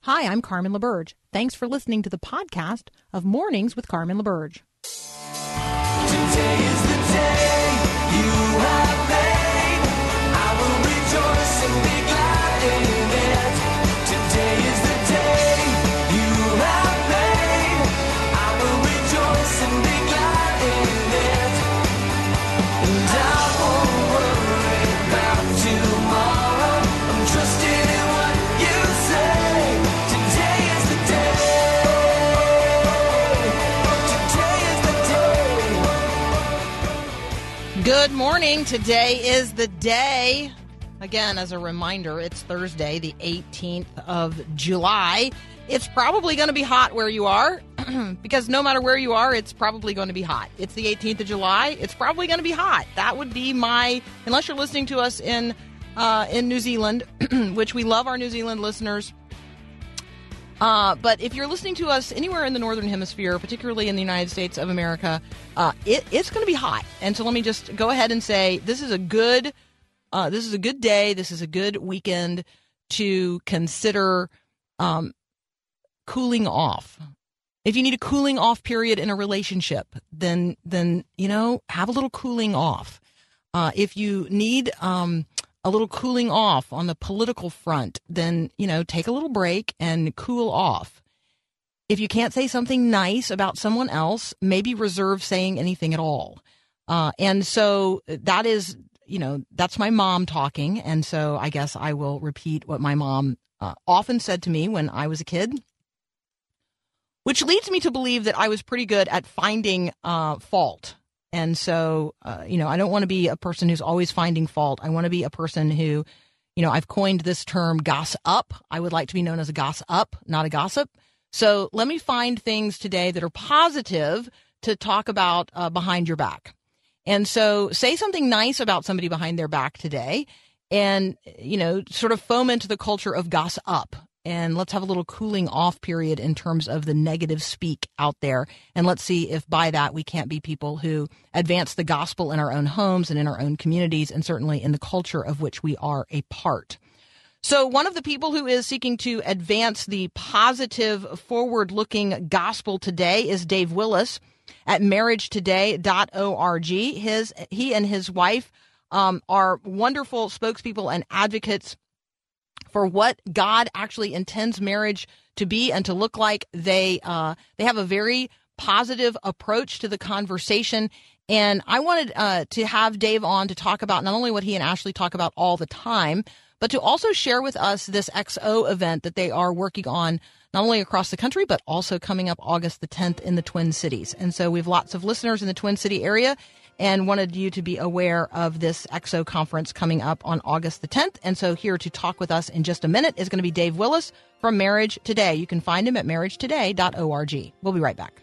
Hi, I'm Carmen LaBerge. Thanks for listening to the podcast of Mornings with Carmen LaBerge. Today is the day you have made. I will rejoice and be glad in it. Today is the day you have made. I will rejoice and be glad in it. And I won't worry about tomorrow. I'm trusting in what you say. Today is the day. Today is the day. Good morning. Today is the day. Again, as a reminder, it's Thursday, the 18th of July. It's probably going to be hot where you are because no matter where you are, it's probably going to be hot. It's the 18th of July. It's probably going to be hot. That would be unless you're listening to us in New Zealand, which we love our New Zealand listeners. But if you're listening to us anywhere in the Northern Hemisphere, particularly in the United States of America, it's going to be hot. And so let me just go ahead and say this is a good day. This is a good weekend to consider cooling off. If you need a cooling off period in a relationship, then have a little cooling off. If you need a little cooling off on the political front, then, take a little break and cool off. If you can't say something nice about someone else, maybe reserve saying anything at all. And so that is, that's my mom talking. And so I guess I will repeat what my mom often said to me when I was a kid, which leads me to believe that I was pretty good at finding fault. And so, I don't want to be a person who's always finding fault. I want to be a person who, I've coined this term goss-up. I would like to be known as a goss-up, not a gossip. So let me find things today that are positive to talk about behind your back. And so say something nice about somebody behind their back today and, sort of foment the culture of goss-up. And let's have a little cooling off period in terms of the negative speak out there. And let's see if by that we can't be people who advance the gospel in our own homes and in our own communities and certainly in the culture of which we are a part. So one of the people who is seeking to advance the positive, forward-looking gospel today is Dave Willis at marriagetoday.org. He and his wife are wonderful spokespeople and advocates for what God actually intends marriage to be and to look like. They have a very positive approach to the conversation. And I wanted to have Dave on to talk about not only what he and Ashley talk about all the time, but to also share with us this XO event that they are working on not only across the country, but also coming up August the 10th in the Twin Cities. And so we have lots of listeners in the Twin City area and wanted you to be aware of this XO conference coming up on August the 10th. And so here to talk with us in just a minute is going to be Dave Willis from Marriage Today. You can find him at marriagetoday.org. We'll be right back.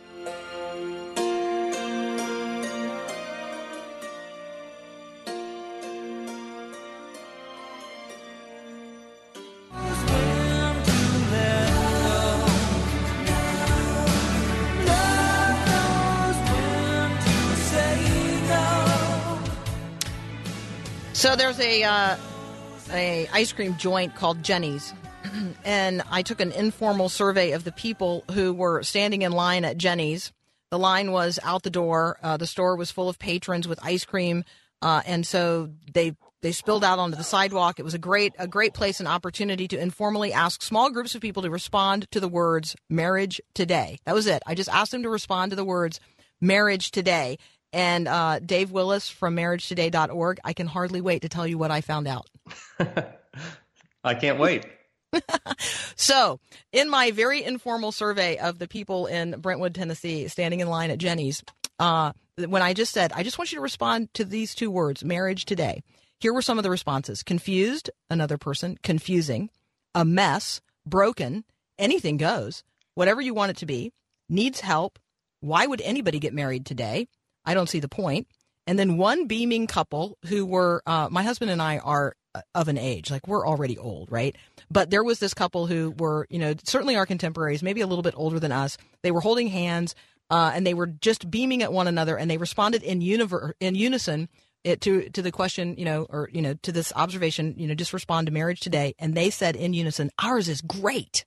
So there's a ice cream joint called Jenny's, and I took an informal survey of the people who were standing in line at Jenny's. The line was out the door. The store was full of patrons with ice cream, and so they spilled out onto the sidewalk. It was a great place and opportunity to informally ask small groups of people to respond to the words "Marriage Today." That was it. I just asked them to respond to the words "Marriage Today." And Dave Willis from marriagetoday.org, I can hardly wait to tell you what I found out. I can't wait. So in my very informal survey of the people in Brentwood, Tennessee, standing in line at Jenny's, when I just said, I just want you to respond to these two words, marriage today. Here were some of the responses. Confused, another person. Confusing. A mess. Broken. Anything goes. Whatever you want it to be. Needs help. Why would anybody get married today? I don't see the point. And then one beaming couple who were, my husband and I are of an age, like we're already old, right? But there was this couple who were, certainly our contemporaries, maybe a little bit older than us. They were holding hands and they were just beaming at one another, and they responded in unison to the question, to this observation, just respond to marriage today. And they said in unison, ours is great.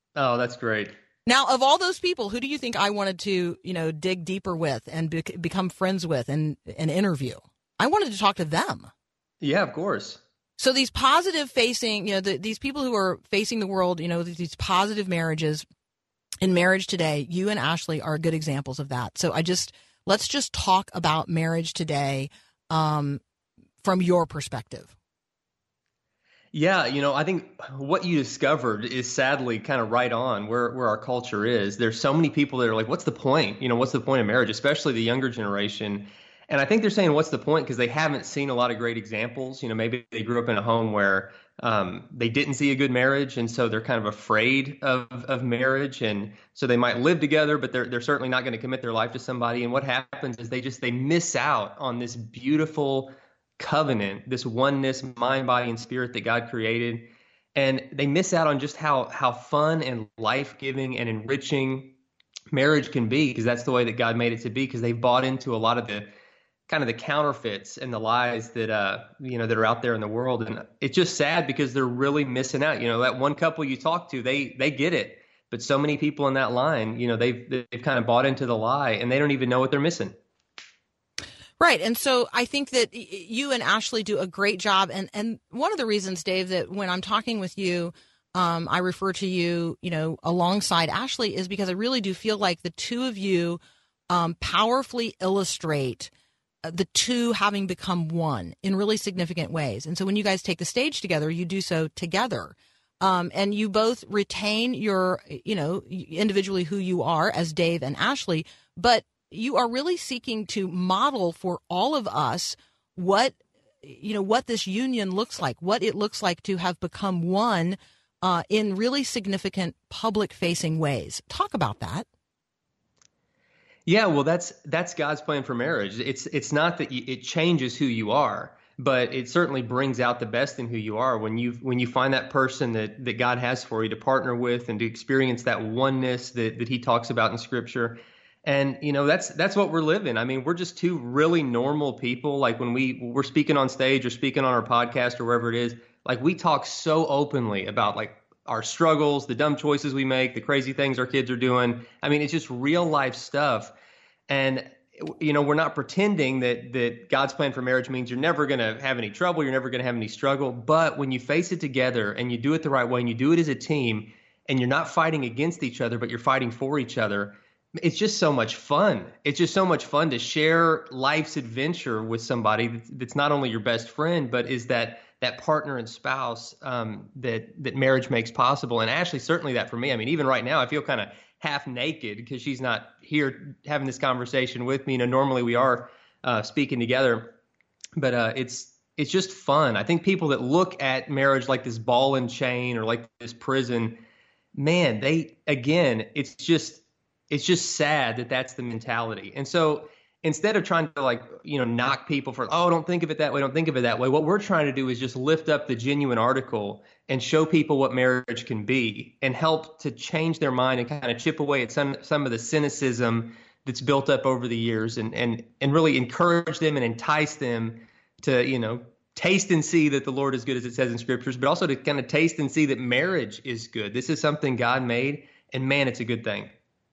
Oh, that's great. Now, of all those people, who do you think I wanted to, dig deeper with and become friends with and interview? I wanted to talk to them. Yeah, of course. So these positive facing, these people who are facing the world, these positive marriages in Marriage Today, you and Ashley are good examples of that. So let's just talk about Marriage Today from your perspective. Yeah, I think what you discovered is sadly kind of right on where our culture is. There's so many people that are like, what's the point? What's the point of marriage, especially the younger generation? And I think they're saying, what's the point? Because they haven't seen a lot of great examples. Maybe they grew up in a home where they didn't see a good marriage, and so they're kind of afraid of marriage. And so they might live together, but they're certainly not going to commit their life to somebody. And what happens is they miss out on this beautiful covenant, this oneness, mind, body, and spirit that God created. And they miss out on just how fun and life-giving and enriching marriage can be, because that's the way that God made it to be, because they've bought into a lot of the kind of the counterfeits and the lies that that are out there in the world. And it's just sad because they're really missing out. That one couple you talk to, they get it, but so many people in that line, they've kind of bought into the lie, and they don't even know what they're missing. Right. And so I think that you and Ashley do a great job. And one of the reasons, Dave, that when I'm talking with you, I refer to you, alongside Ashley, is because I really do feel like the two of you powerfully illustrate the two having become one in really significant ways. And so when you guys take the stage together, you do so together. And you both retain your, individually who you are as Dave and Ashley, but you are really seeking to model for all of us what this union looks like, what it looks like to have become one in really significant public-facing ways. Talk about that. Yeah, well, that's God's plan for marriage. It's not that it changes who you are, but it certainly brings out the best in who you are when you find that person that God has for you to partner with and to experience that oneness that He talks about in Scripture. And, that's what we're living. I mean, we're just two really normal people. Like when we're speaking on stage or speaking on our podcast or wherever it is, like we talk so openly about like our struggles, the dumb choices we make, the crazy things our kids are doing. I mean, it's just real life stuff. And, we're not pretending that God's plan for marriage means you're never going to have any trouble. You're never going to have any struggle. But when you face it together and you do it the right way and you do it as a team and you're not fighting against each other, but you're fighting for each other, it's just so much fun. It's just so much fun to share life's adventure with somebody that's not only your best friend, but is that partner and spouse that marriage makes possible. And Ashley, certainly that for me. I mean, even right now, I feel kind of half naked because she's not here having this conversation with me. Normally we are speaking together, but it's just fun. I think people that look at marriage like this ball and chain or like this prison, man, it's just sad that that's the mentality. And so instead of trying to knock people for, don't think of it that way, don't think of it that way, what we're trying to do is just lift up the genuine article and show people what marriage can be and help to change their mind and kind of chip away at some of the cynicism that's built up over the years and really encourage them and entice them to, taste and see that the Lord is good, as it says in Scriptures, but also to kind of taste and see that marriage is good. This is something God made, and man, it's a good thing.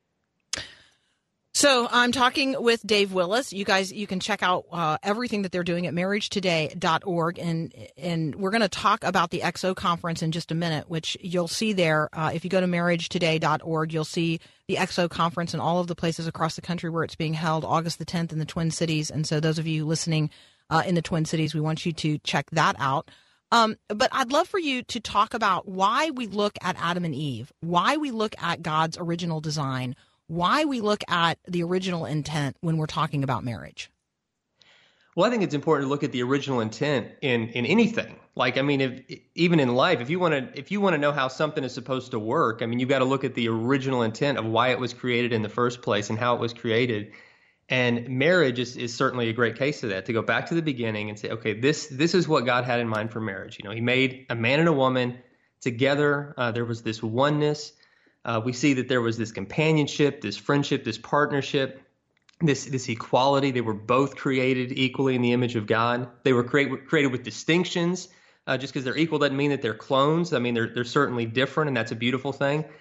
So I'm talking with Dave Willis. You guys, you can check out everything that they're doing at marriagetoday.org. And we're going to talk about the XO conference in just a minute, which you'll see there. If you go to marriagetoday.org, you'll see the XO conference and all of the places across the country where it's being held August the 10th in the Twin Cities. And so those of you listening in the Twin Cities, we want you to check that out. But I'd love for you to talk about why we look at Adam and Eve, why we look at God's original design, why we look at the original intent when we're talking about marriage. Well, I think it's important to look at the original intent in anything. Like, I mean, even in life, if you want to know how something is supposed to work, I mean, you've got to look at the original intent of why it was created in the first place and how it was created. And marriage is certainly a great case of that, to go back to the beginning and say, okay, this is what God had in mind for marriage. He made a man and a woman together. There was this oneness. We see that there was this companionship, this friendship, this partnership, this equality. They were both created equally in the image of God. They were created with distinctions. Just because they're equal doesn't mean that they're clones. I mean, they're certainly different, and that's a beautiful thing.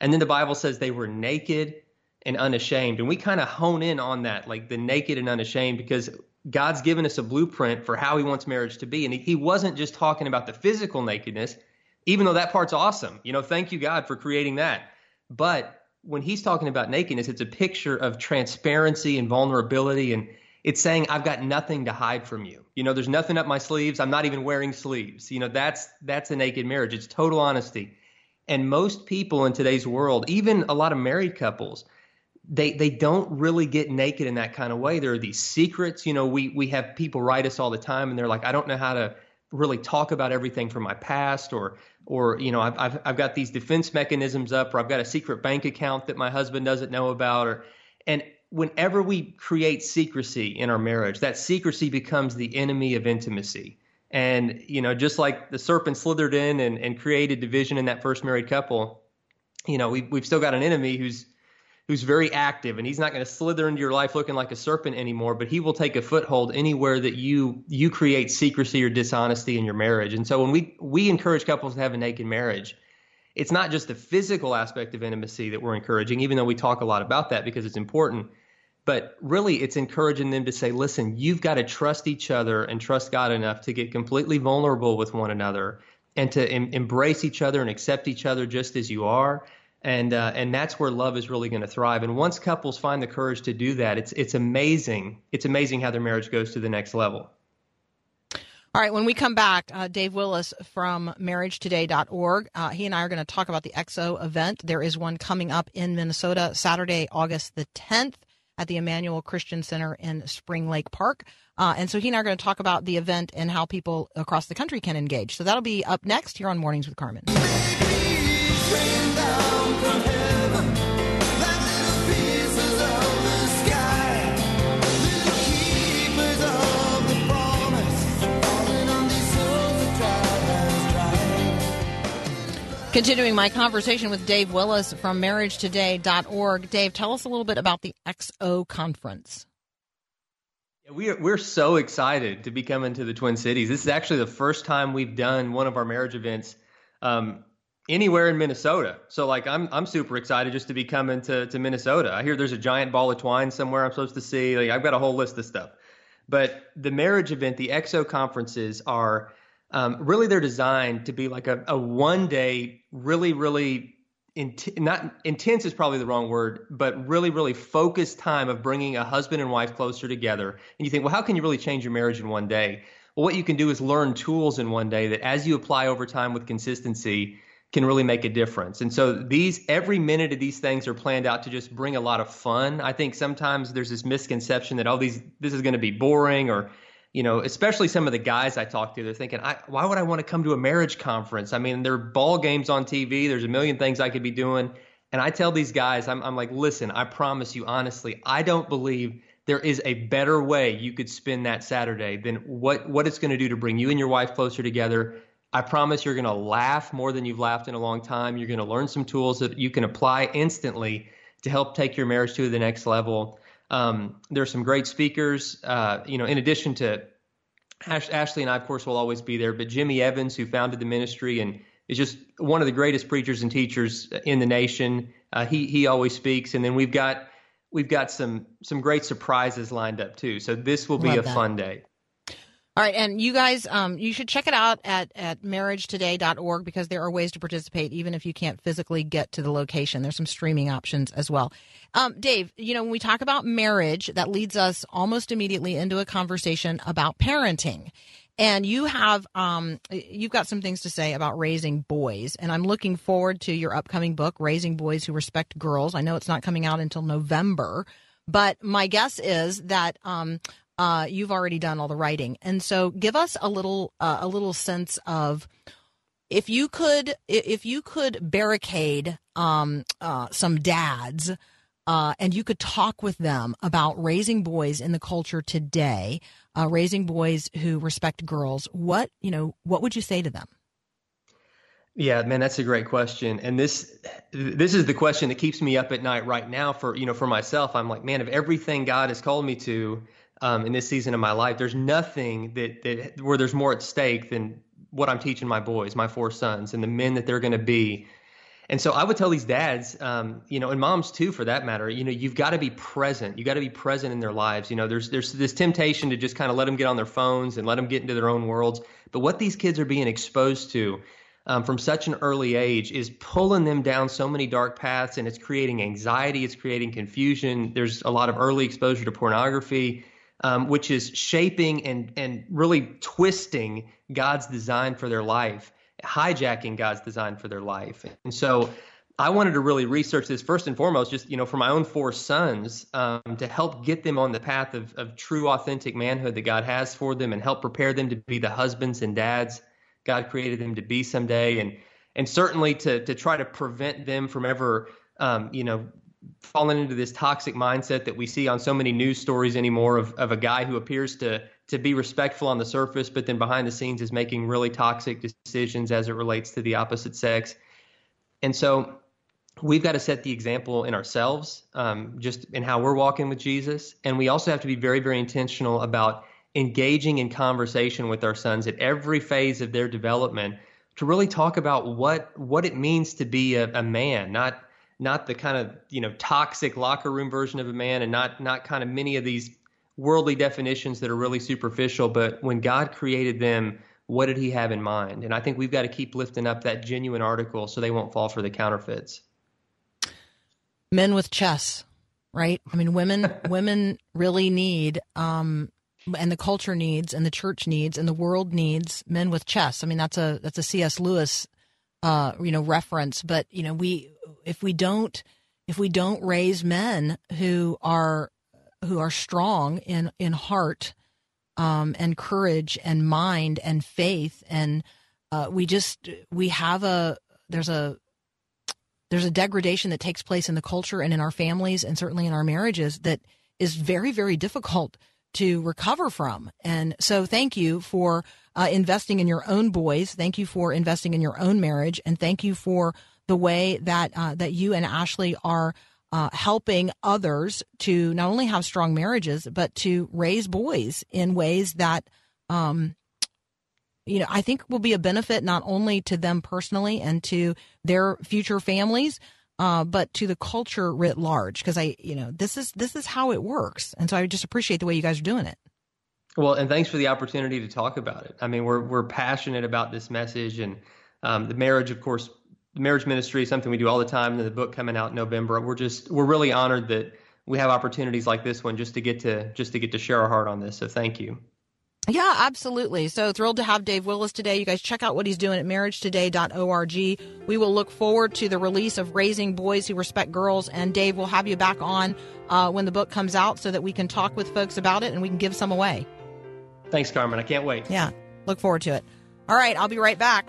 And then the Bible says they were naked and unashamed. And we kind of hone in on that, like the naked and unashamed, because God's given us a blueprint for how he wants marriage to be. And he wasn't just talking about the physical nakedness, even though that part's awesome. Thank you, God, for creating that. But when he's talking about nakedness, it's a picture of transparency and vulnerability. And it's saying, I've got nothing to hide from you. There's nothing up my sleeves. I'm not even wearing sleeves. That's a naked marriage. It's total honesty. And most people in today's world, even a lot of married couples, they don't really get naked in that kind of way. There are these secrets. We have people write us all the time, and they're like, I don't know how to really talk about everything from my past, or I've got these defense mechanisms up, or I've got a secret bank account that my husband doesn't know about, and whenever we create secrecy in our marriage, that secrecy becomes the enemy of intimacy. And just like the serpent slithered in and created division in that first married couple, we've still got an enemy who's very active, and he's not going to slither into your life looking like a serpent anymore, but he will take a foothold anywhere that you create secrecy or dishonesty in your marriage. And so when we encourage couples to have a naked marriage, it's not just the physical aspect of intimacy that we're encouraging, even though we talk a lot about that because it's important, but really it's encouraging them to say, listen, you've got to trust each other and trust God enough to get completely vulnerable with one another and to embrace each other and accept each other just as you are. And that's where love is really going to thrive. And once couples find the courage to do that, it's amazing. It's amazing how their marriage goes to the next level. All right. When we come back, Dave Willis from marriagetoday.org, he and I are going to talk about the XO event. There is one coming up in Minnesota, Saturday, August the 10th at the Emmanuel Christian Center in Spring Lake Park. And so he and I are going to talk about the event and how people across the country can engage. So that'll be up next here on Mornings with Carmen. Continuing my conversation with Dave Willis from marriagetoday.org. Dave, tell us a little bit about the XO conference. We're so excited to be coming to the Twin Cities. This is actually the first time we've done one of our marriage events anywhere in Minnesota. So I'm super excited just to be coming to Minnesota. I hear there's a giant ball of twine somewhere I'm supposed to see. I've got a whole list of stuff. But the marriage event, the XO conferences are really, they're designed to be like a one-day, really not intense is probably the wrong word, but really focused time of bringing a husband and wife closer together. And you think, well, how can you really change your marriage in one day? Well, what you can do is learn tools in one day that as you apply over time with consistency can really make a difference. And so every minute of these things are planned out to just bring a lot of fun. I think sometimes there's this misconception that, this is going to be boring, or especially some of the guys I talk to, they're thinking, why would I want to come to a marriage conference? I mean, there are ball games on TV. There's a million things I could be doing. And I tell these guys, I'm like, listen, I promise you, honestly, I don't believe there is a better way you could spend that Saturday than what it's going to do to bring you and your wife closer together. I promise you're going to laugh more than you've laughed in a long time. You're going to learn some tools that you can apply instantly to help take your marriage to the next level. There's some great speakers, in addition to Ashley and I, of course, will always be there, but Jimmy Evans, who founded the ministry and is just one of the greatest preachers and teachers in the nation. He always speaks. And then we've got some great surprises lined up too. So this will be a fun day. All right. And you guys, you should check it out at marriagetoday.org because there are ways to participate, even if you can't physically get to the location. There's some streaming options as well. Dave, when we talk about marriage, that leads us almost immediately into a conversation about parenting. And you have, you've got some things to say about raising boys. And I'm looking forward to your upcoming book, Raising Boys Who Respect Girls. I know it's not coming out until November, but my guess is that, you've already done all the writing. And so give us a little sense of if you could barricade some dads and you could talk with them about raising boys in the culture today, raising boys who respect girls, what would you say to them? Yeah, man, that's a great question. And this is the question that keeps me up at night right now for myself. I'm like, man, of everything God has called me to, in this season of my life, there's nothing that where there's more at stake than what I'm teaching my boys, my 4 sons, and the men that they're going to be. And so I would tell these dads, and moms too, for that matter, you've got to be present. You got to be present in their lives. There's this temptation to just kind of let them get on their phones and let them get into their own worlds. But what these kids are being exposed to from such an early age is pulling them down so many dark paths, and it's creating anxiety. It's creating confusion. There's a lot of early exposure to pornography, which is shaping and really twisting God's design for their life, hijacking God's design for their life. And so I wanted to really research this first and foremost, just, for my own 4 sons, to help get them on the path of true, authentic manhood that God has for them and help prepare them to be the husbands and dads God created them to be someday. And certainly to try to prevent them from ever, falling into this toxic mindset that we see on so many news stories anymore of a guy who appears to be respectful on the surface, but then behind the scenes is making really toxic decisions as it relates to the opposite sex. And so we've got to set the example in ourselves, just in how we're walking with Jesus. And we also have to be very, very intentional about engaging in conversation with our sons at every phase of their development to really talk about what it means to be a man, not the kind of, toxic locker room version of a man, and not kind of many of these worldly definitions that are really superficial, but when God created them, what did he have in mind? And I think we've got to keep lifting up that genuine article so they won't fall for the counterfeits. Men with chess, right? I mean, women really need, and the culture needs, and the church needs, and the world needs men with chess. I mean, that's a C.S. Lewis, reference. But if we don't raise men who are strong in heart, and courage and mind and faith, and there's a degradation that takes place in the culture and in our families and certainly in our marriages that is very, very difficult to recover from. And so thank you for investing in your own boys. Thank you for investing in your own marriage. And thank you for the way that you and Ashley are helping others to not only have strong marriages, but to raise boys in ways that, I think will be a benefit not only to them personally and to their future families, but to the culture writ large. Because this is how it works, and so I just appreciate the way you guys are doing it. Well, and thanks for the opportunity to talk about it. I mean, we're passionate about this message, and the marriage, of course. The marriage ministry is something we do all the time, and the book coming out in November. We're really honored that we have opportunities like this one just to get to share our heart on this. So thank you. Yeah, absolutely. So thrilled to have Dave Willis today. You guys check out what he's doing at marriagetoday.org. We will look forward to the release of Raising Boys Who Respect Girls. And Dave, we'll have you back on when the book comes out so that we can talk with folks about it and we can give some away. Thanks, Carmen. I can't wait. Yeah, look forward to it. All right, I'll be right back.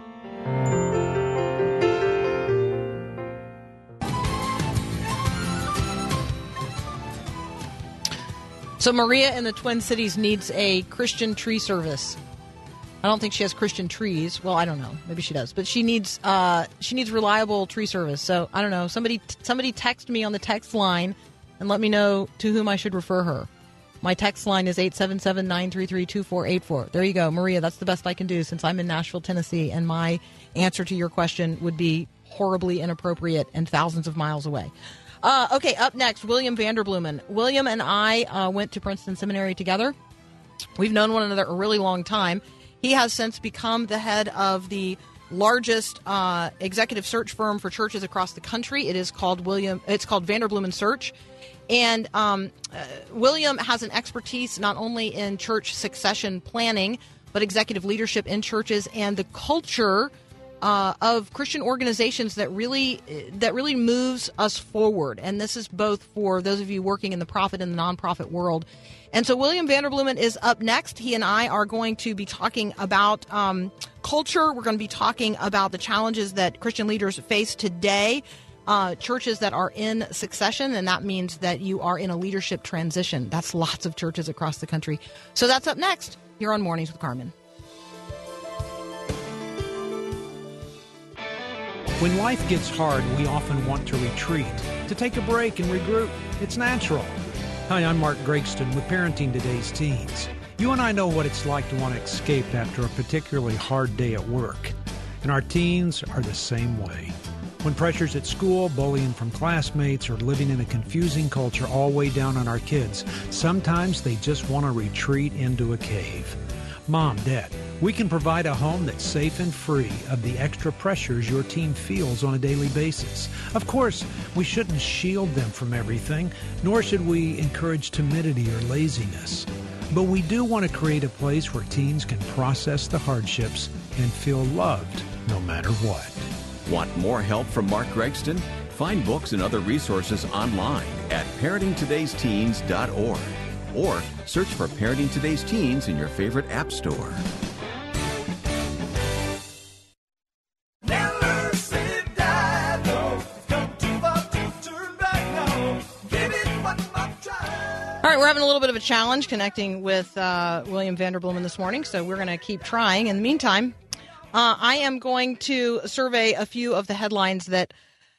So Maria in the Twin Cities needs a Christian tree service. I don't think she has Christian trees. Well, I don't know. Maybe she does. But she needs reliable tree service. So I don't know. Somebody text me on the text line and let me know to whom I should refer her. My text line is 877-933-2484. There you go, Maria. That's the best I can do since I'm in Nashville, Tennessee, and my answer to your question would be horribly inappropriate and thousands of miles away. Okay, up next, William Vanderbloemen. William and I went to Princeton Seminary together. We've known one another a really long time. He has since become the head of the largest executive search firm for churches across the country. It's called Vanderbloemen Search. And William has an expertise not only in church succession planning, but executive leadership in churches and the culture of Christian organizations that really moves us forward. And this is both for those of you working in the profit and the nonprofit world. And so William Vanderbloemen is up next. He and I are going to be talking about culture. We're going to be talking about the challenges that Christian leaders face today, churches that are in succession, and that means that you are in a leadership transition. That's lots of churches across the country. So that's up next here on Mornings with Carmen. When life gets hard, we often want to retreat, to take a break and regroup. It's natural. Hi, I'm Mark Gregston with Parenting Today's Teens. You and I know what it's like to want to escape after a particularly hard day at work. And our teens are the same way. When pressures at school, bullying from classmates, or living in a confusing culture all weigh down on our kids, sometimes they just want to retreat into a cave. Mom, Dad, we can provide a home that's safe and free of the extra pressures your teen feels on a daily basis. Of course, we shouldn't shield them from everything, nor should we encourage timidity or laziness. But we do want to create a place where teens can process the hardships and feel loved no matter what. Want more help from Mark Gregston? Find books and other resources online at parentingtodaysteens.org or search for Parenting Today's Teens in your favorite app store. Never say die, no. Come too far to turn back now. Give it one more try. All right, we're having a little bit of a challenge connecting with William Vanderbloemen this morning, so we're going to keep trying. In the meantime, I am going to survey a few of the headlines that,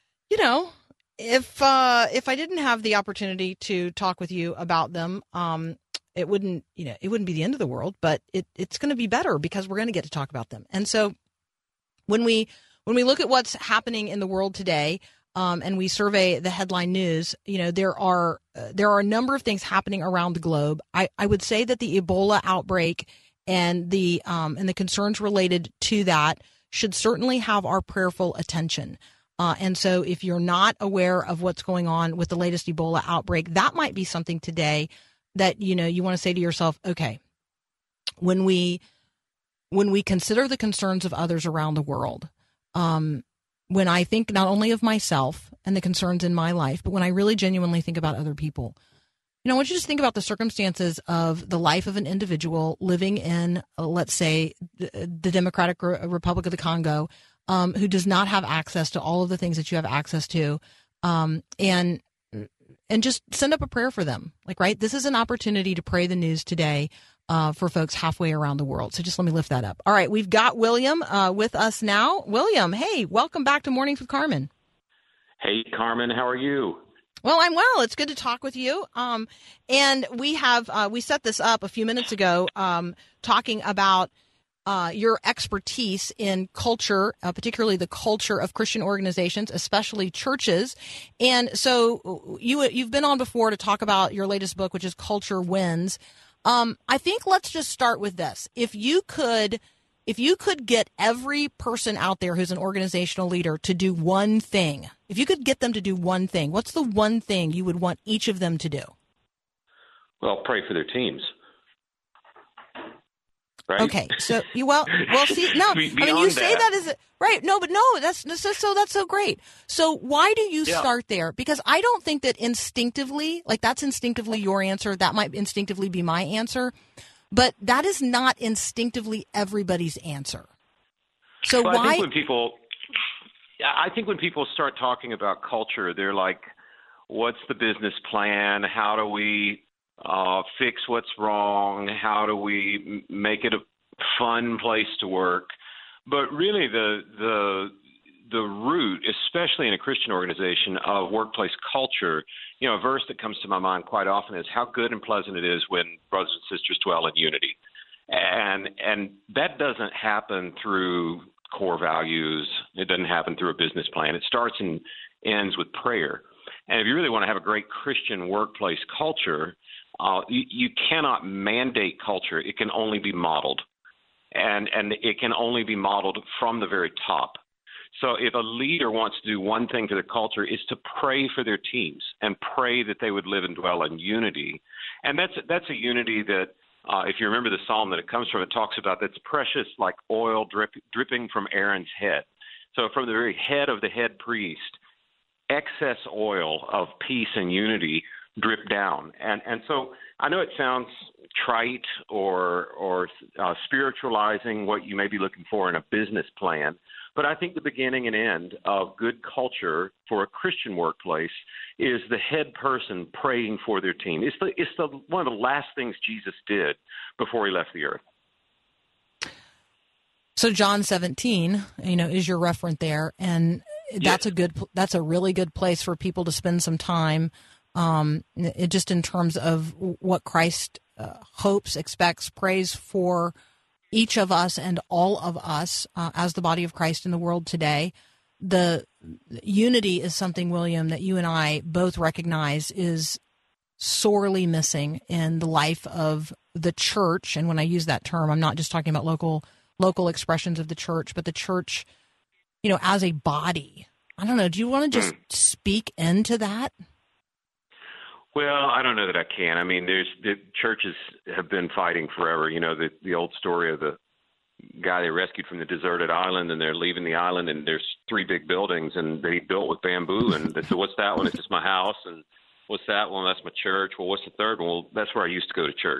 if I didn't have the opportunity to talk with you about them, it wouldn't be the end of the world, but it's going to be better because we're going to get to talk about them. And so when we look at what's happening in the world today, and we survey the headline news, there are a number of things happening around the globe. I would say that the Ebola outbreak and the concerns related to that should certainly have our prayerful attention. And so if you're not aware of what's going on with the latest Ebola outbreak, that might be something today that, you want to say to yourself, okay, when we consider the concerns of others around the world, when I think not only of myself and the concerns in my life, but when I really genuinely think about other people, I want you to just think about the circumstances of the life of an individual living in, let's say, the Democratic Republic of the Congo, who does not have access to all of the things that you have access to, and just send up a prayer for them. Right? This is an opportunity to pray the news today for folks halfway around the world. So just let me lift that up. All right, we've got William with us now. William, hey, welcome back to Mornings with Carmen. Hey, Carmen, how are you? Well, I'm well. It's good to talk with you. And we set this up a few minutes ago, talking about your expertise in culture, particularly the culture of Christian organizations, especially churches. And so you've been on before to talk about your latest book, which is Culture Wins. I think let's just start with this. If you could get every person out there who's an organizational leader to do one thing, if you could get them to do one thing, what's the one thing you would want each of them to do? Well, pray for their teams. Right? Okay, so see, no, you say that as right. No, but no, that's so great. So why do you start there? Because I don't think that instinctively, that's instinctively your answer. That might instinctively be my answer, but that is not instinctively everybody's answer. So well, why? I think when people start talking about culture, they're like, "What's the business plan? How do we fix what's wrong? How do we make it a fun place to work?" But really the root, especially in a Christian organization, of workplace culture, a verse that comes to my mind quite often is how good and pleasant it is when brothers and sisters dwell in unity. And that doesn't happen through core values. It doesn't happen through a business plan. It starts and ends with prayer. And if you really want to have a great Christian workplace culture, you cannot mandate culture. It can only be modeled. And it can only be modeled from the very top. So if a leader wants to do one thing for their culture, is to pray for their teams and pray that they would live and dwell in unity. And that's a unity that, if you remember the psalm that it comes from, it talks about that's precious like oil dripping from Aaron's head. So from the very head of the head priest, excess oil of peace and unity drip down. And so I know it sounds trite or spiritualizing what you may be looking for in a business plan, but I think the beginning and end of good culture for a Christian workplace is the head person praying for their team. It's one of the last things Jesus did before he left the earth. So John 17, is your referent there, and that's that's a really good place for people to spend some time. Just in terms of what Christ hopes, expects, prays for each of us and all of us as the body of Christ in the world today. the unity is something, William, that you and I both recognize is sorely missing in the life of the church. And when I use that term, I'm not just talking about local expressions of the church, but the church, as a body. I don't know. Do you want to just speak into that? Well, I don't know that I can. I mean, the churches have been fighting forever. The old story of the guy they rescued from the deserted island, and they're leaving the island, and there's 3 big buildings, and they built with bamboo. And they said, "What's that one?" It's just my house. And what's that one? That's my church. Well, what's the third one? Well, that's where I used to go to church.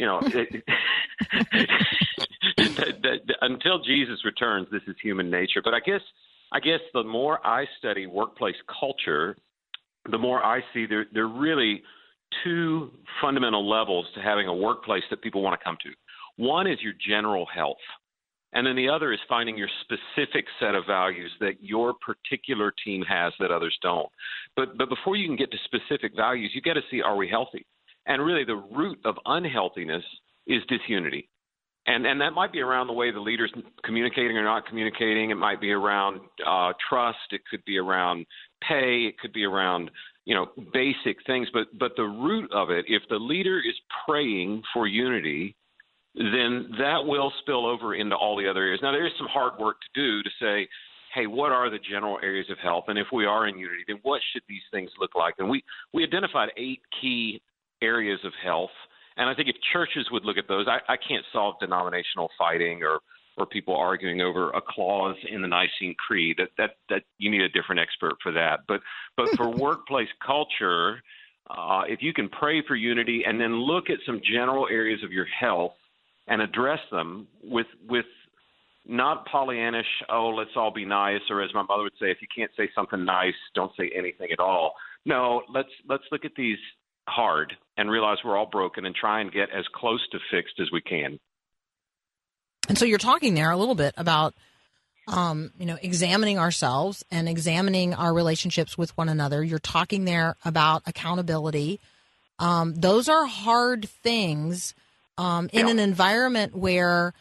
Until Jesus returns, this is human nature. But I guess the more I study workplace culture, the more I see there are really 2 fundamental levels to having a workplace that people want to come to. One is your general health, and then the other is finding your specific set of values that your particular team has that others don't. But before you can get to specific values, you got to see, are we healthy? And really the root of unhealthiness is disunity. And that might be around the way the leader's communicating or not communicating. It might be around trust. It could be around pay. It could be around, basic things. But the root of it, if the leader is praying for unity, then that will spill over into all the other areas. Now, there is some hard work to do to say, hey, what are the general areas of health? And if we are in unity, then what should these things look like? And we identified 8 key areas of health. And I think if churches would look at those, I can't solve denominational fighting or people arguing over a clause in the Nicene Creed. That you need a different expert for that. But for workplace culture, if you can pray for unity and then look at some general areas of your health and address them with not Pollyannish, oh, let's all be nice, or as my mother would say, if you can't say something nice, don't say anything at all. No, let's look at these hard and realize we're all broken and try and get as close to fixed as we can. And so you're talking there a little bit about, examining ourselves and examining our relationships with one another. You're talking there about accountability. Those are hard things in an environment where,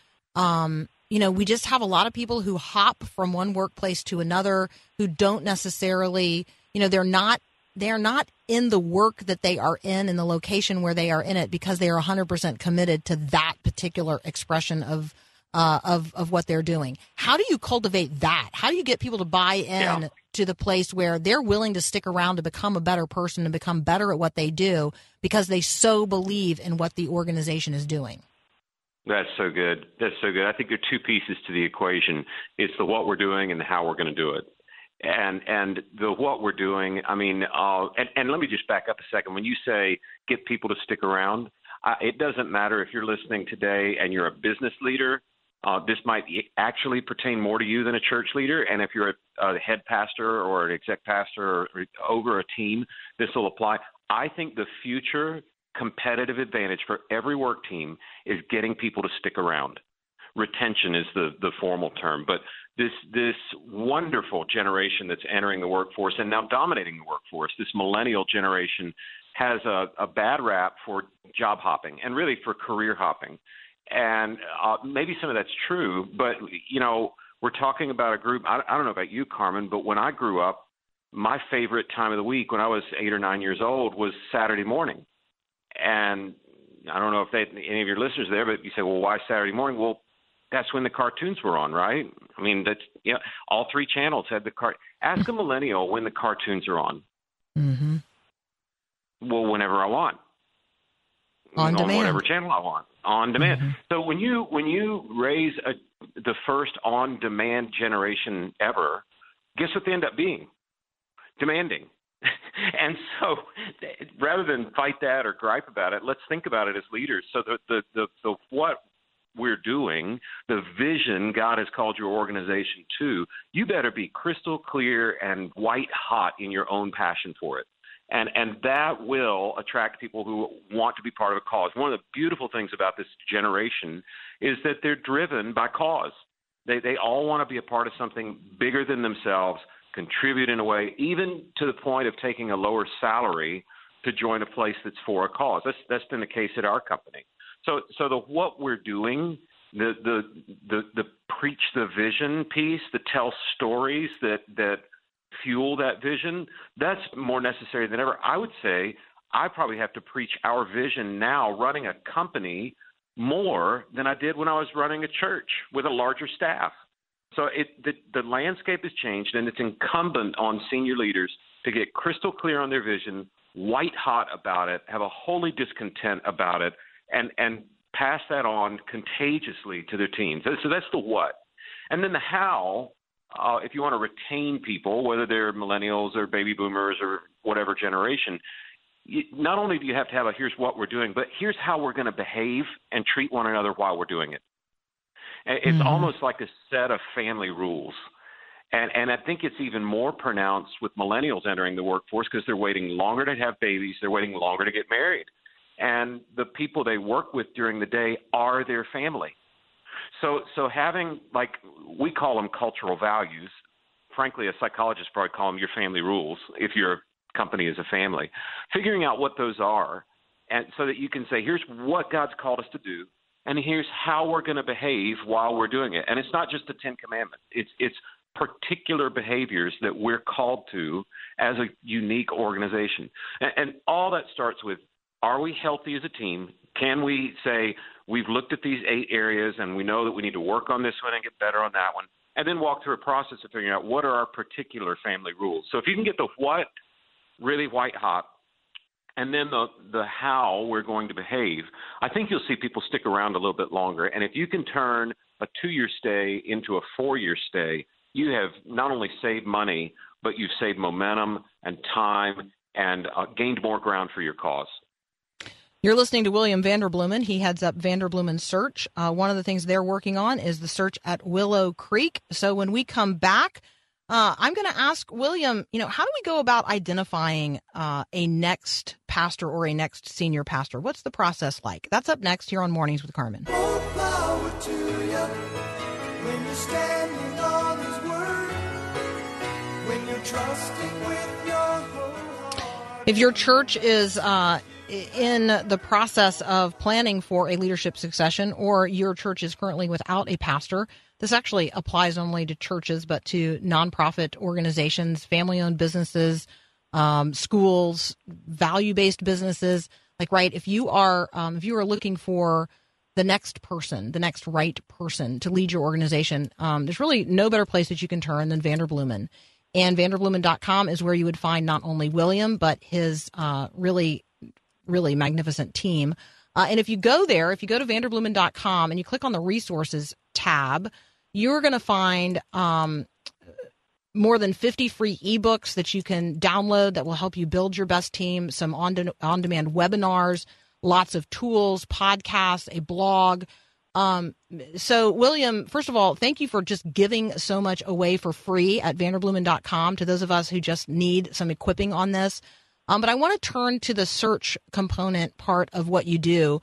we just have a lot of people who hop from one workplace to another who don't necessarily, they're not in the work that they are in the location where they are in it because they are 100% committed to that particular expression of what they're doing. How do you cultivate that? How do you get people to buy in to the place where they're willing to stick around to become a better person and become better at what they do because they so believe in what the organization is doing? That's so good. That's so good. I think there are 2 pieces to the equation. It's the what we're doing and the how we're going to do it. And the what we're doing, I mean, and let me just back up a second. When you say get people to stick around, it doesn't matter if you're listening today and you're a business leader. This might actually pertain more to you than a church leader. And if you're a head pastor or an exec pastor or over a team, this will apply. I think the future competitive advantage for every work team is getting people to stick around. Retention is the formal term, but this wonderful generation that's entering the workforce and now dominating the workforce, this millennial generation, has a bad rap for job hopping and really for career hopping. And maybe some of that's true, but, we're talking about a group. I don't know about you, Carmen, but when I grew up, my favorite time of the week when I was 8 or 9 years old was Saturday morning. And I don't know if any of your listeners are there, but you say, well, why Saturday morning? Well, that's when the cartoons were on, right? I mean, all 3 channels had the Ask a millennial when the cartoons are on. Mm-hmm. Well, whenever I want. On demand. Whatever channel I want. On demand. Mm-hmm. So when you raise the first on-demand generation ever, guess what they end up being? Demanding. And so rather than fight that or gripe about it, let's think about it as leaders. So the what we're doing, the vision God has called your organization to, you better be crystal clear and white hot in your own passion for it. And that will attract people who want to be part of a cause. One of the beautiful things about this generation is that they're driven by cause. They all want to be a part of something bigger than themselves, contribute in a way, even to the point of taking a lower salary to join a place that's for a cause. That's been the case at our company. So what we're doing the preach the vision piece, the tell stories that fuel that vision, that's more necessary than ever. I would say I probably have to preach our vision now running a company more than I did when I was running a church with a larger staff. So the landscape has changed, and it's incumbent on senior leaders to get crystal clear on their vision, white hot about it, have a holy discontent about it, and pass that on contagiously to their teams. So that's the what. And then the how, if you want to retain people, whether they're millennials or baby boomers or whatever generation, not only do you have to have a here's what we're doing, but here's how we're going to behave and treat one another while we're doing it. It's almost like a set of family rules. And I think it's even more pronounced with millennials entering the workforce because they're waiting longer to have babies. They're waiting longer to get married. And the people they work with during the day are their family. So having, like, we call them cultural values. Frankly, a psychologist probably call them your family rules if your company is a family. Figuring out what those are, and so that you can say, here's what God's called us to do, and here's how we're going to behave while we're doing it. And it's not just the Ten Commandments. It's particular behaviors that we're called to as a unique organization. And all that starts with, are we healthy as a team? Can we say, we've looked at these 8 areas and we know that we need to work on this one and get better on that one, and then walk through a process of figuring out what are our particular family rules. So if you can get the what really white hot, and then the how we're going to behave, I think you'll see people stick around a little bit longer. And if you can turn a 2-year stay into a 4-year stay, you have not only saved money, but you've saved momentum and time and gained more ground for your cause. You're listening to William Vanderbloemen. He heads up Vanderbloemen Search. One of the things they're working on is the search at Willow Creek. So when we come back, I'm going to ask William, how do we go about identifying a next pastor or a next senior pastor? What's the process like? That's up next here on Mornings with Carmen. More power to you when you're standing on His word, when you're trusting with your whole heart. If your church is in the process of planning for a leadership succession, or your church is currently without a pastor, this actually applies only to churches, but to nonprofit organizations, family-owned businesses, schools, value-based businesses. Like, right, if you are looking for the next person, the next right person to lead your organization, there's really no better place that you can turn than Vanderbloemen. And Vanderbloemen.com is where you would find not only William, but his really magnificent team. And if you go to Vanderbloemen.com and you click on the resources tab, you're going to find more than 50 free ebooks that you can download that will help you build your best team, some on-demand webinars, lots of tools, podcasts, a blog. So, William, first of all, thank you for just giving so much away for free at Vanderbloemen.com to those of us who just need some equipping on this. But I want to turn to the search component part of what you do.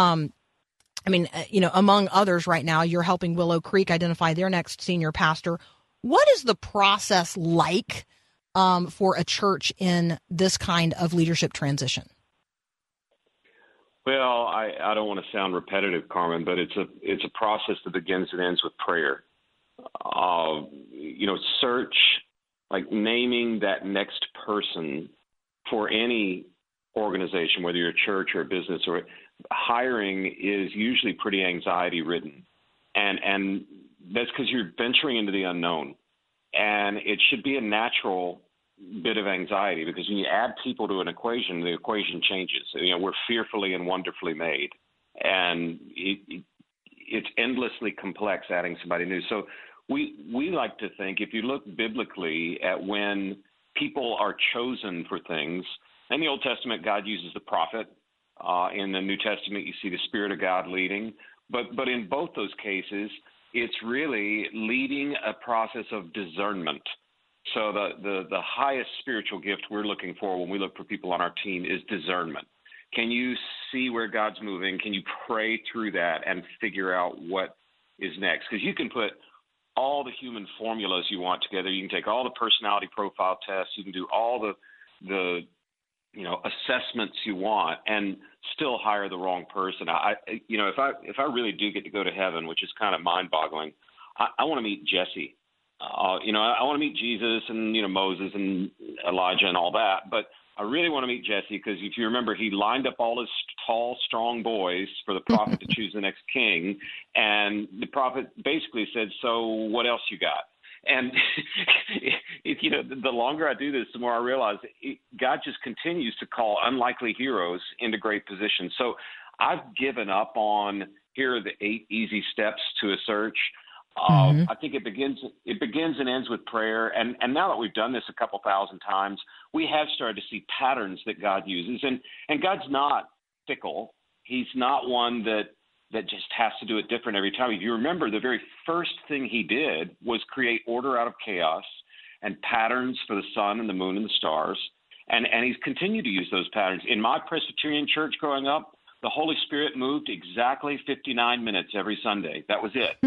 Among others right now, you're helping Willow Creek identify their next senior pastor. What is the process like for a church in this kind of leadership transition? Well, I don't want to sound repetitive, Carmen, but it's a process that begins and ends with prayer. Search, like naming that next person for any organization, whether you're a church or a business, or hiring is usually pretty anxiety ridden. And that's because you're venturing into the unknown. And it should be a natural bit of anxiety, because when you add people to an equation, the equation changes. We're fearfully and wonderfully made. And it's endlessly complex adding somebody new. So we like to think, if you look biblically at when people are chosen for things, in the Old Testament, God uses the prophet. In the New Testament, you see the Spirit of God leading. But in both those cases, it's really leading a process of discernment. So the highest spiritual gift we're looking for when we look for people on our team is discernment. Can you see where God's moving? Can you pray through that and figure out what is next? Because you can put all the human formulas you want together. You can take all the personality profile tests. You can do all the assessments you want and still hire the wrong person. If I really do get to go to heaven, which is kind of mind-boggling, I want to meet Jesse. I want to meet Jesus and Moses and Elijah and all that, but I really want to meet Jesse because if you remember, he lined up all his tall, strong boys for the prophet to choose the next king, and the prophet basically said, "So what else you got?" And the longer I do this, the more I realize God just continues to call unlikely heroes into great positions. So I've given up on here are the 8 easy steps to a search. I think it begins and ends with prayer. And now that we've done this a couple thousand times, we have started to see patterns that God uses. And God's not fickle. He's not one that just has to do it different every time. If you remember, the very first thing he did was create order out of chaos and patterns for the sun and the moon and the stars. And he's continued to use those patterns. In my Presbyterian church growing up, the Holy Spirit moved exactly 59 minutes every Sunday. That was it,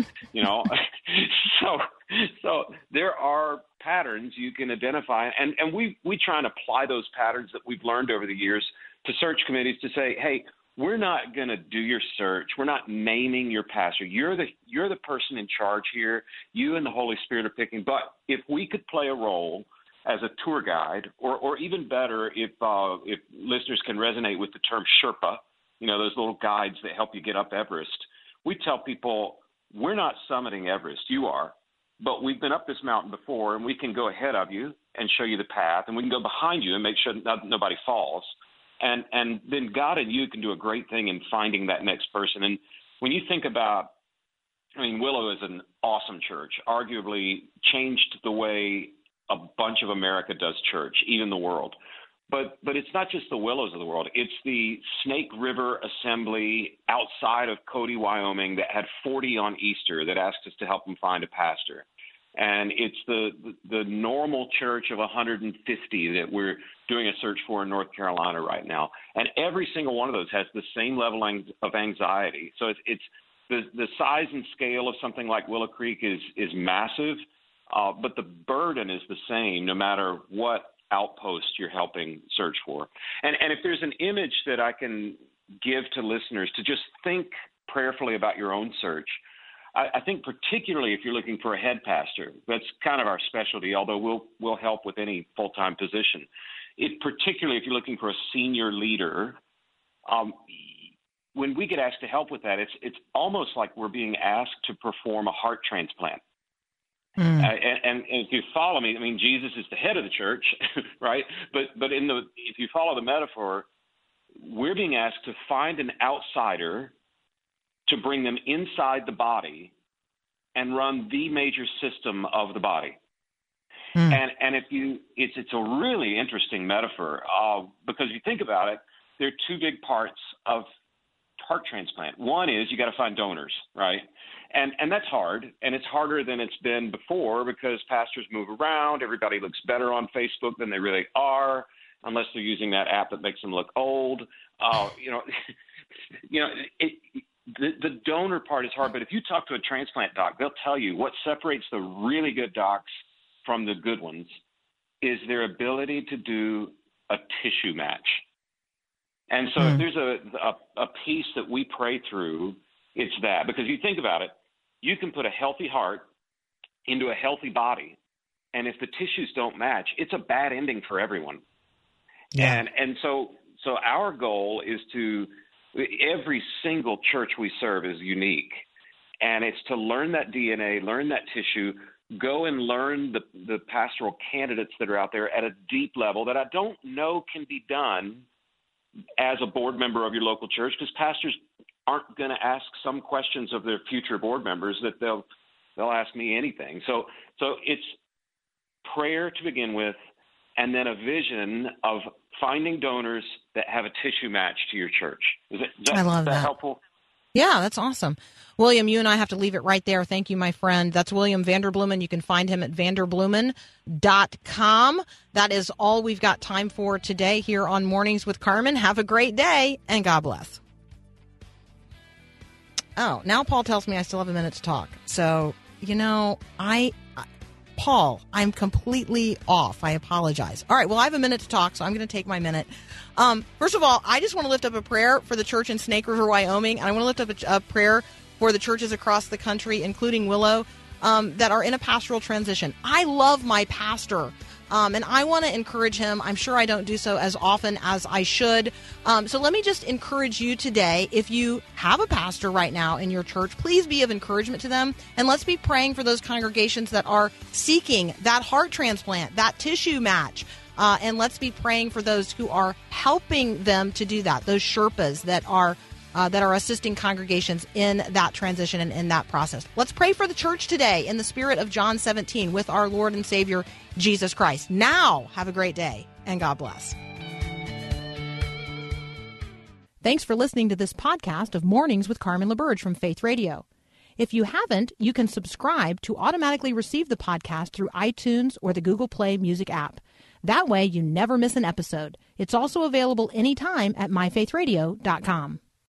So there are patterns you can identify, and we try and apply those patterns that we've learned over the years to search committees to say, hey, we're not going to do your search. We're not naming your pastor. You're the person in charge here. You and the Holy Spirit are picking. But if we could play a role as a tour guide, or even better, if listeners can resonate with the term Sherpa, those little guides that help you get up Everest, we tell people we're not summiting Everest. You are. But we've been up this mountain before, and we can go ahead of you and show you the path, and we can go behind you and make sure nobody falls. And then God and you can do a great thing in finding that next person. And when you think about, Willow is an awesome church, arguably changed the way a bunch of America does church, even the world. But it's not just the Willows of the world. It's the Snake River Assembly outside of Cody, Wyoming that had 40 on Easter that asked us to help them find a pastor. And it's the normal church of 150 that we're doing a search for in North Carolina right now. And every single one of those has the same level of anxiety. So it's the size and scale of something like Willow Creek is massive, but the burden is the same no matter what outpost you're helping search for. And if there's an image that I can give to listeners to just think prayerfully about your own search, I think particularly if you're looking for a head pastor, that's kind of our specialty, although we'll help with any full-time position. Particularly if you're looking for a senior leader, when we get asked to help with that, it's almost like we're being asked to perform a heart transplant. And if you follow me, Jesus is the head of the church, right? But if you follow the metaphor, we're being asked to find an outsider to bring them inside the body and run the major system of the body. And it's a really interesting metaphor because if you think about it, there are 2 big parts of heart transplant. One is you got to find donors, right? And that's hard, and it's harder than it's been before because pastors move around. Everybody looks better on Facebook than they really are, unless they're using that app that makes them look old. The donor part is hard, but if you talk to a transplant doc, they'll tell you what separates the really good docs from the good ones is their ability to do a tissue match. And so if there's a piece that we pray through, it's that. Because you think about it, you can put a healthy heart into a healthy body, and if the tissues don't match, it's a bad ending for everyone. Yeah. And so our goal is to every single church we serve is unique, and it's to learn that DNA, learn that tissue, go and learn the pastoral candidates that are out there at a deep level that I don't know can be done as a board member of your local church, because pastors aren't going to ask some questions of their future board members that they'll ask me anything. So it's prayer to begin with, and then a vision of finding donors that have a tissue match to your church. I love that. Helpful? Yeah, that's awesome. William, you and I have to leave it right there. Thank you, my friend. That's William Vanderbloemen. You can find him at vanderbloemen.com. That is all we've got time for today here on Mornings with Carmen. Have a great day, and God bless. Oh, now Paul tells me I still have a minute to talk. So, Paul. I'm completely off. I apologize. All right, well, I have a minute to talk, so I'm going to take my minute. First of all, I just want to lift up a prayer for the church in Snake River, Wyoming, and I want to lift up a prayer for the churches across the country, including Willow, that are in a pastoral transition. I love my pastor. And I want to encourage him. I'm sure I don't do so as often as I should. So let me just encourage you today. If you have a pastor right now in your church, please be of encouragement to them. And let's be praying for those congregations that are seeking that heart transplant, that tissue match. And let's be praying for those who are helping them to do that, those Sherpas that are assisting congregations in that transition and in that process. Let's pray for the church today in the spirit of John 17 with our Lord and Savior, Jesus Christ. Now, have a great day, and God bless. Thanks for listening to this podcast of Mornings with Carmen LaBerge from Faith Radio. If you haven't, you can subscribe to automatically receive the podcast through iTunes or the Google Play Music app. That way, you never miss an episode. It's also available anytime at myfaithradio.com.